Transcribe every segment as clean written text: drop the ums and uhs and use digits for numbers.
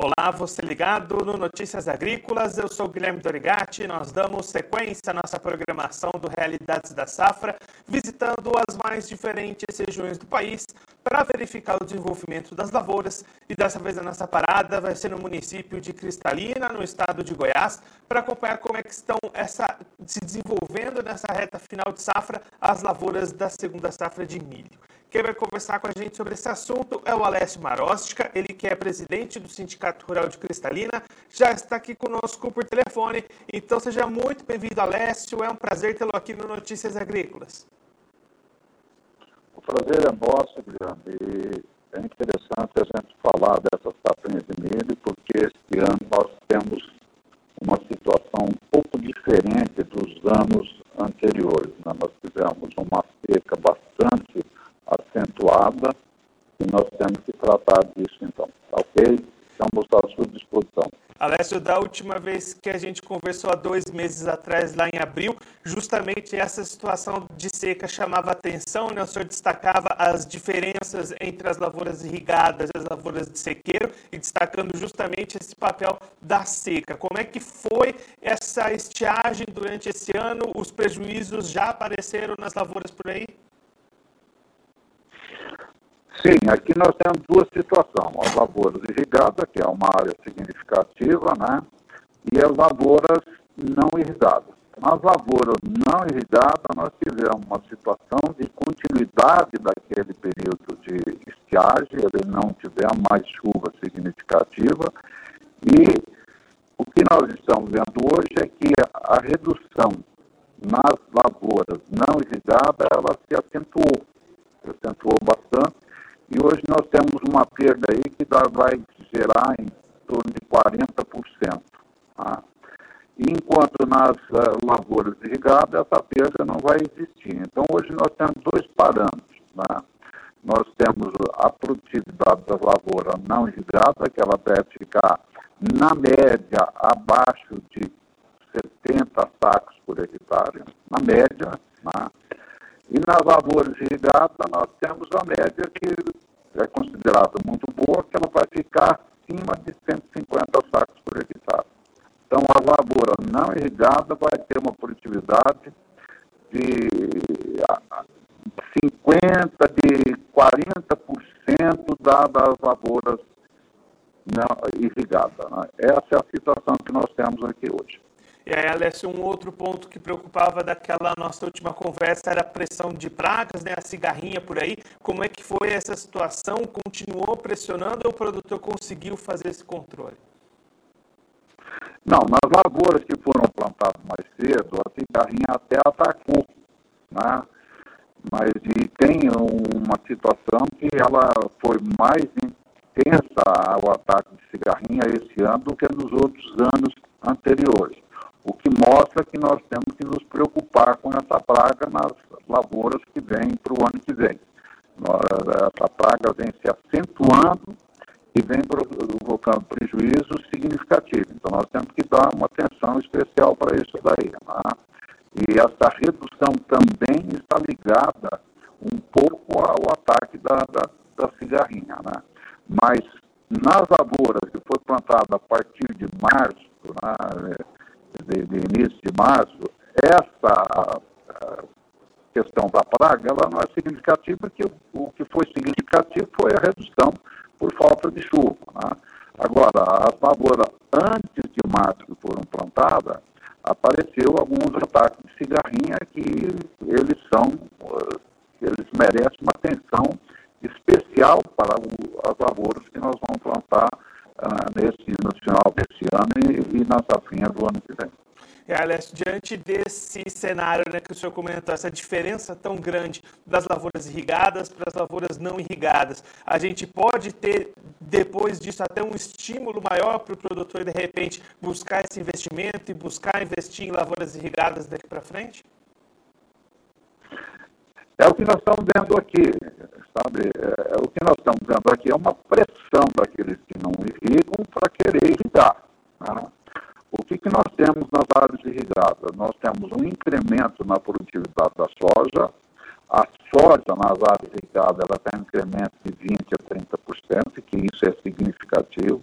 Olá, você ligado no Notícias Agrícolas, eu sou Guilherme Dorigatti. Nós damos sequência à nossa programação do Realidades da Safra, visitando as mais diferentes regiões do país para verificar o desenvolvimento das lavouras. E dessa vez a nossa parada vai ser no município de Cristalina, no estado de Goiás, para acompanhar como é que estão se desenvolvendo nessa reta final de safra as lavouras da segunda safra de milho. Quem vai conversar com a gente sobre esse assunto é o Alessio Marostica, ele que é presidente do Sindicato Rural de Cristalina, já está aqui conosco por telefone. Então seja muito bem-vindo, Alessio, é um prazer tê-lo aqui no Notícias Agrícolas. O prazer é nosso, Guilherme, e é interessante a gente falar dessa safrinha de milho, porque este ano nós temos uma situação um pouco diferente dos anos anteriores, né? Nós tivemos uma seca bastante acentuada e nós temos que tratar disso então, ok? Estamos à sua disposição. Alessio, da última vez que a gente conversou há 2 meses atrás, lá em abril, justamente essa situação de seca chamava a atenção, né? O senhor destacava as diferenças entre as lavouras irrigadas e as lavouras de sequeiro e destacando justamente esse papel da seca. Como é que foi essa estiagem durante esse ano? Os prejuízos já apareceram nas lavouras por aí? Sim, aqui nós temos duas situações, as lavouras irrigadas, que é uma área significativa, né? E as lavouras não irrigadas. Nas lavouras não irrigadas, nós tivemos uma situação de continuidade daquele período de estiagem, ele não tivemos mais chuva significativa, e o que nós estamos vendo hoje é que a redução nas lavouras não irrigadas, ela se acentuou bastante. E hoje nós temos uma perda aí que vai gerar em torno de 40%. Tá? E enquanto nas lavouras irrigadas, essa perda não vai existir. Então, hoje nós temos 2 parâmetros. Né? Nós temos a produtividade das lavouras não irrigadas, que ela deve ficar, na média, abaixo de 70 sacos por hectare, na média, né? E nas lavouras irrigadas, nós temos a média que é considerada muito boa, que ela vai ficar acima de 150 sacos por hectare. Então, a lavoura não irrigada vai ter uma produtividade de 40% das lavouras não irrigadas. Né? Essa é a situação que nós temos aqui hoje. E aí, Alessio, um outro ponto que preocupava daquela nossa última conversa era a pressão de pragas, né? A cigarrinha por aí. Como é que foi essa situação? Continuou pressionando ou o produtor conseguiu fazer esse controle? Não, nas lavouras que foram plantadas mais cedo, a cigarrinha até atacou, né? Mas tem uma situação que ela foi mais intensa o ataque de cigarrinha esse ano do que nos outros anos anteriores. O que mostra que nós temos que nos preocupar com essa praga nas lavouras que vêm para o ano que vem. Essa praga vem se acentuando e vem provocando prejuízo significativo. Então, nós temos que dar uma atenção especial para isso daí. Né? E essa redução também está ligada um pouco ao ataque da cigarrinha. Né? Mas nas lavouras que foi plantada a partir de março, né, de início de março, essa questão da praga, ela não é significativa, porque o que foi significativo foi a redução por falta de chuva. Né? Agora, as lavouras antes de março que foram plantadas, apareceu alguns ataques de cigarrinha que eles merecem uma atenção especial para as lavouras que nós vamos plantar no final desse ano e na safrinha do ano que vem. Alessio, diante desse cenário, né, que o senhor comentou, essa diferença tão grande das lavouras irrigadas para as lavouras não irrigadas, a gente pode ter, depois disso, até um estímulo maior para o produtor, de repente, buscar esse investimento e buscar investir em lavouras irrigadas daqui para frente? É o que nós estamos vendo aqui, sabe? O que nós estamos vendo aqui é uma pressão daqueles que não irrigam para querer irrigar. Né? O que nós temos nas áreas irrigadas? Nós temos um incremento na produtividade da soja. A soja nas áreas irrigadas ela tem um incremento de 20% a 30%, que isso é significativo.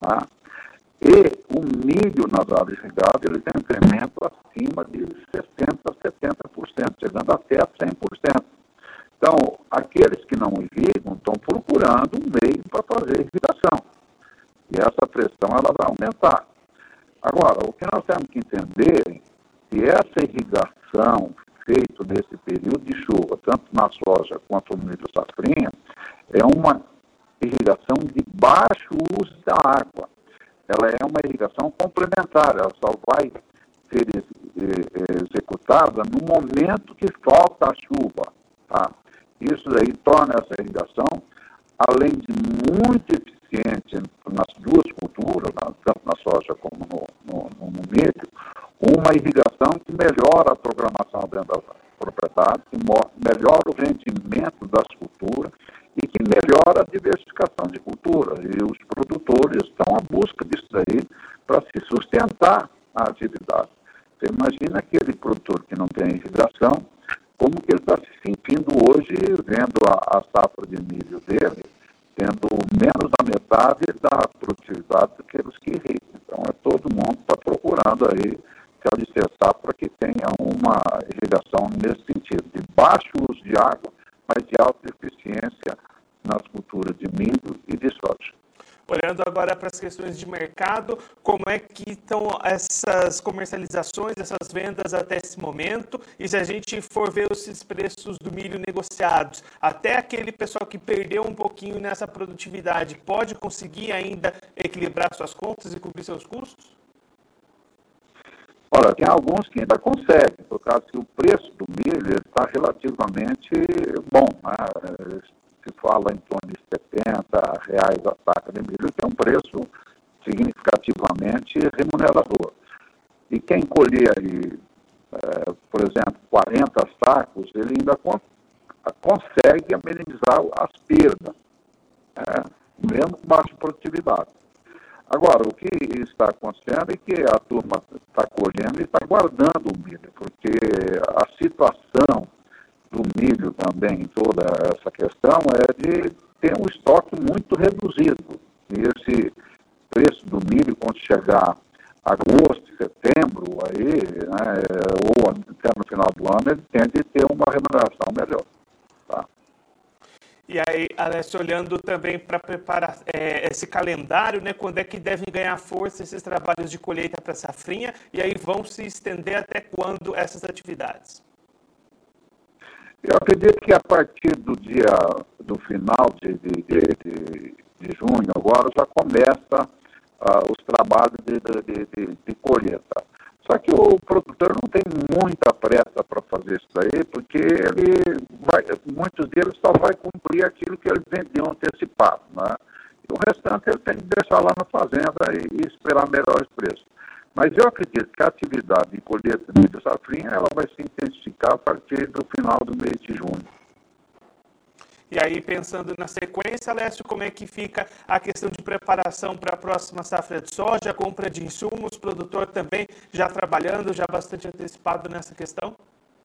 Tá? E o milho nas áreas irrigadas, ele tem um incremento acima de 60% a 70%, chegando até a 100%. Então, aqueles que não irrigam estão procurando um meio para fazer irrigação. E essa pressão ela vai aumentar. Agora, o que nós temos que entender é que essa irrigação feita nesse período de chuva, tanto na soja quanto no milho safrinha, é uma irrigação de baixo uso da água. Ela é uma irrigação complementar, ela só vai ser executada no momento que falta a chuva. Tá? Isso aí torna essa irrigação, além de muito eficiente nas duas culturas, tanto na soja como no milho, uma irrigação que melhora a programação dentro das propriedades, que melhora o rendimento das culturas e que melhora a diversificação de culturas. E os produtores estão à busca disso aí para se sustentar a atividade. Você imagina aquele produtor que não tem irrigação, como que ele está se sentindo hoje, vendo a safra de milho dele, tendo menos da metade da produtividade daqueles que irrigam. Então, todo mundo está procurando aí se alicerçar para que tenha uma irrigação nesse sentido, de baixo uso de água, mas de alta eficiência nas culturas de milho e de soja. Olhando agora para as questões de mercado, como é que estão essas comercializações, essas vendas até esse momento? E se a gente for ver esses preços do milho negociados, até aquele pessoal que perdeu um pouquinho nessa produtividade, pode conseguir ainda equilibrar suas contas e cobrir seus custos? Olha, tem alguns que ainda conseguem, por causa que o preço do milho está relativamente bom, né? Se fala em torno de R$70 a saca de milho, que é um preço significativamente remunerador. E quem colher aí, por exemplo, 40 sacos, ele ainda consegue amenizar as perdas, mesmo com baixa produtividade. Agora, o que está acontecendo é que a turma está colhendo e está guardando o milho, porque a situação do milho também, em toda essa questão, é de ter um estoque muito reduzido. E esse preço do milho, quando chegar agosto, setembro, aí, né, ou até no final do ano, ele tende a ter uma remuneração melhor. Tá? E aí, Alessio, olhando também para preparar esse calendário, né, quando é que devem ganhar força esses trabalhos de colheita para a safrinha, e aí vão se estender até quando essas atividades? Eu acredito que a partir do final de junho, agora já começa os trabalhos de colheita. Só que o produtor não tem muita pressa para fazer isso aí, porque muitos deles só vai cumprir aquilo que ele vendeu antecipado, né? E o restante ele tem que deixar lá na fazenda e esperar melhores preços. Mas eu acredito que a atividade de colheita de milho safrinha ela vai se intensificar a partir do final do mês de junho. E aí, pensando na sequência, Alessio, como é que fica a questão de preparação para a próxima safra de soja, compra de insumos, produtor também já trabalhando, já bastante antecipado nessa questão?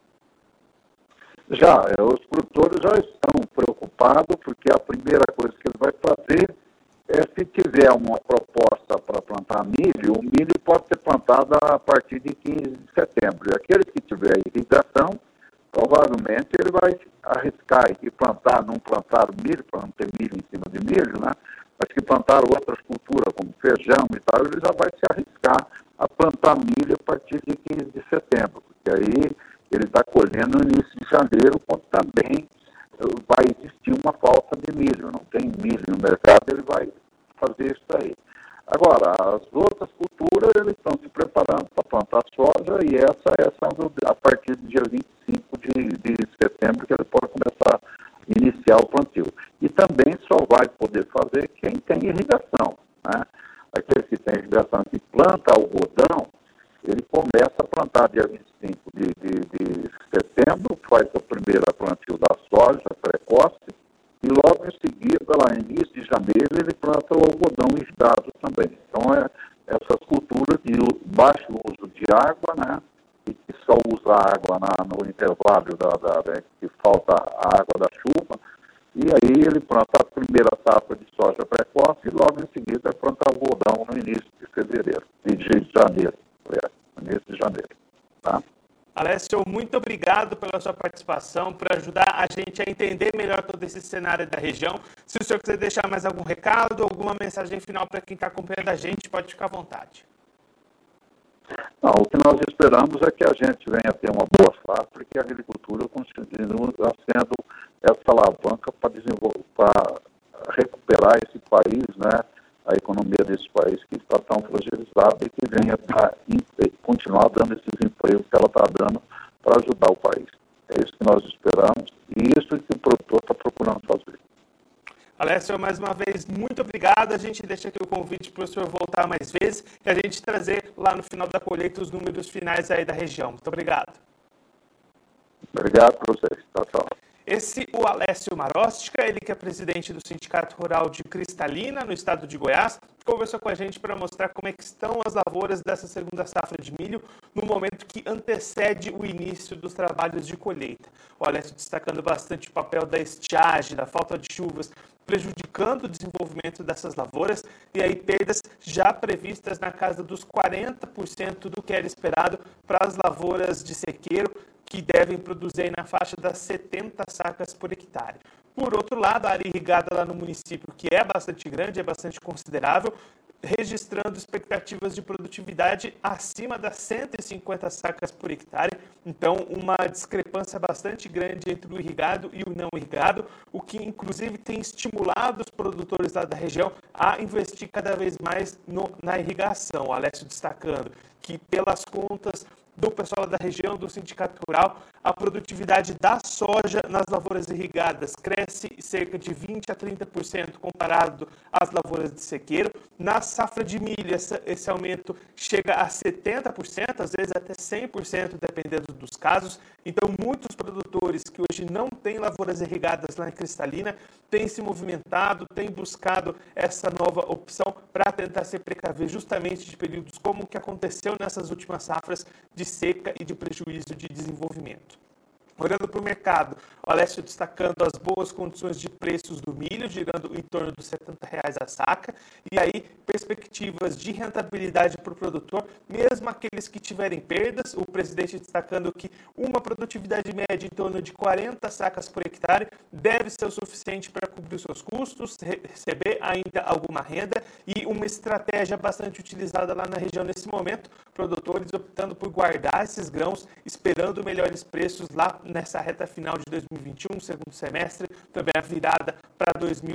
Já, os produtores já estão preocupados, porque a primeira coisa que ele vai fazer é, se tiver uma proposta para plantar milho, o milho pode ser plantado a partir de 15 de setembro. E aquele que tiver irrigação, provavelmente ele vai arriscar e plantar, não plantar milho, para não ter milho em cima de milho, né? Mas que plantar outras culturas, como feijão e tal, ele já vai se arriscar a plantar milho a partir de 15 de setembro, porque aí ele está colhendo no início de janeiro, quando também vai existir uma falta de milho, não tem milho no mercado, ele vai fazer isso aí. Agora, as outras culturas, eles estão se preparando para plantar soja e essa é a partir do dia 25 de setembro que ele pode começar a iniciar o plantio. E também só vai poder fazer quem tem irrigação, né? Aqueles que têm irrigação que planta algodão, ele começa a plantar dia 25 de setembro, faz a primeira plantio da soja precoce, e logo em seguida, lá no início de janeiro, ele planta o algodão irrigado também. Então, essas culturas de baixo uso de água, né, e que só usa água no intervalo que falta a água da chuva, e aí ele planta a primeira safra de soja precoce e logo em seguida planta algodão no início de fevereiro, de janeiro, no início de janeiro. Tá? Alessio, muito obrigado pela sua participação, por ajudar a gente a entender melhor todo esse cenário da região. Se o senhor quiser deixar mais algum recado, alguma mensagem final para quem está acompanhando a gente, pode ficar à vontade. Não, o que nós esperamos é que a gente venha ter uma boa safra e que a agricultura continue sendo essa alavanca para recuperar esse país, né, a economia desse país que está tão fragilizada e que venha continuar dando esses empregos que ela está dando para ajudar o país. É isso que nós esperamos e isso que o produtor está procurando fazer. Alessio, mais uma vez, muito obrigado. A gente deixa aqui o convite para o senhor voltar mais vezes e a gente trazer lá no final da colheita os números finais aí da região. Muito obrigado. Obrigado para vocês. Tchau. Esse, o Alessio Marostica, ele que é presidente do Sindicato Rural de Cristalina, no estado de Goiás, conversou com a gente para mostrar como é que estão as lavouras dessa segunda safra de milho no momento que antecede o início dos trabalhos de colheita. O Alessio destacando bastante o papel da estiagem, da falta de chuvas, prejudicando o desenvolvimento dessas lavouras e aí perdas já previstas na casa dos 40% do que era esperado para as lavouras de sequeiro, que devem produzir aí na faixa das 70 sacas por hectare. Por outro lado, a área irrigada lá no município, que é bastante grande, é bastante considerável, registrando expectativas de produtividade acima das 150 sacas por hectare. Então, uma discrepância bastante grande entre o irrigado e o não irrigado, o que inclusive tem estimulado os produtores lá da região a investir cada vez mais na irrigação. O Alessio destacando que, pelas contas do pessoal da região, do Sindicato Rural, a produtividade da soja nas lavouras irrigadas cresce cerca de 20% a 30% comparado às lavouras de sequeiro. Na safra de milho, esse aumento chega a 70%, às vezes até 100%, dependendo dos casos. Então, muitos produtores que hoje não têm lavouras irrigadas lá em Cristalina têm se movimentado, têm buscado essa nova opção para tentar se precaver justamente de períodos como o que aconteceu nessas últimas safras de seca e de prejuízo de desenvolvimento. Olhando para o mercado, o Alessio destacando as boas condições de preços do milho, girando em torno dos R$ 70 a saca, e aí perspectivas de rentabilidade para o produtor, mesmo aqueles que tiverem perdas, o presidente destacando que uma produtividade média em torno de 40 sacas por hectare deve ser o suficiente para cobrir os seus custos, receber ainda alguma renda e uma estratégia bastante utilizada lá na região nesse momento, produtores optando por guardar esses grãos, esperando melhores preços lá nessa reta final de 2021, segundo semestre, também a virada para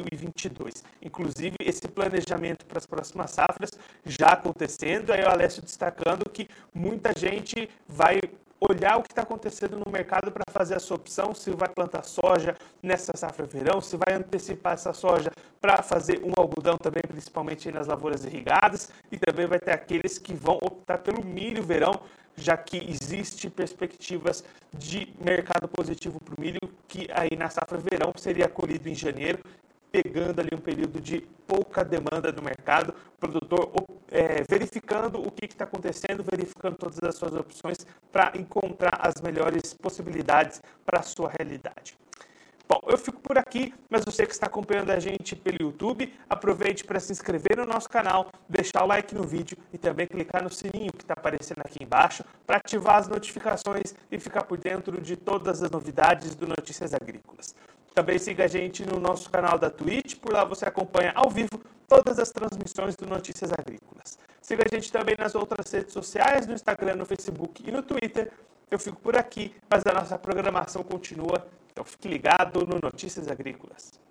2022. Inclusive, esse planejamento para as próximas safras já acontecendo, aí o Alessio destacando que muita gente vai olhar o que está acontecendo no mercado para fazer a sua opção, se vai plantar soja nessa safra verão, se vai antecipar essa soja para fazer um algodão também, principalmente nas lavouras irrigadas, e também vai ter aqueles que vão optar pelo milho verão, já que existe perspectivas de mercado positivo para o milho, que aí na safra verão seria colhido em janeiro, pegando ali um período de pouca demanda no mercado, o produtor verificando o que está acontecendo, verificando todas as suas opções para encontrar as melhores possibilidades para a sua realidade. Bom, eu fico por aqui, mas você que está acompanhando a gente pelo YouTube, aproveite para se inscrever no nosso canal, deixar o like no vídeo e também clicar no sininho que está aparecendo aqui embaixo para ativar as notificações e ficar por dentro de todas as novidades do Notícias Agrícolas. Também siga a gente no nosso canal da Twitch, por lá você acompanha ao vivo todas as transmissões do Notícias Agrícolas. Siga a gente também nas outras redes sociais, no Instagram, no Facebook e no Twitter. Eu fico por aqui, mas a nossa programação continua. Então fique ligado no Notícias Agrícolas.